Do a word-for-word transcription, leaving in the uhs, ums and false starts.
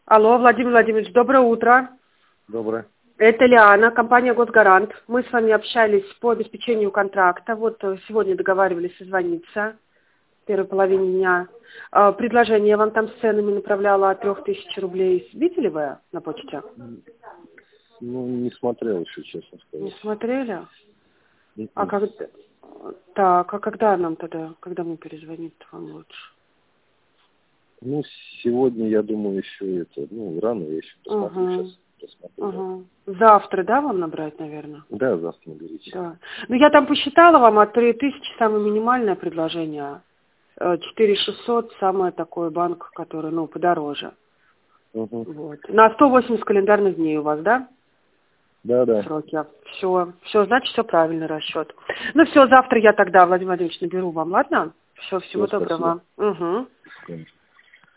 Алло, Владимир Владимирович, доброе утро. Доброе. Это Лиана, компания «Госгарант». Мы с вами общались по обеспечению контракта. Вот сегодня договаривались созвониться в первой половине дня. Предложение вам там с ценами направляла от трех тысяч рублей. Видели вы на почте? Ну, не смотрел еще, честно сказать. Не смотрели? Mm-hmm. А как... Так, а когда нам тогда, когда мы перезвонить вам лучше? Ну, сегодня, я думаю, еще это, ну, рано, я еще посмотрю, Угу. сейчас посмотрю. Угу. Завтра, да, вам набрать, наверное? Да, завтра наберите. Да. Ну, я там посчитала вам от три тысячи самое минимальное предложение. четыре шестьсот самое такое банк, который, ну, подороже. Угу. Вот. На сто восемьдесят календарных дней у вас, да? Да, да. Сроки. Все, все, значит, все правильный расчет. Ну, все, завтра я тогда, Владимир Владимирович, наберу вам, ладно? Все, всего Все, доброго. Угу. спасибо.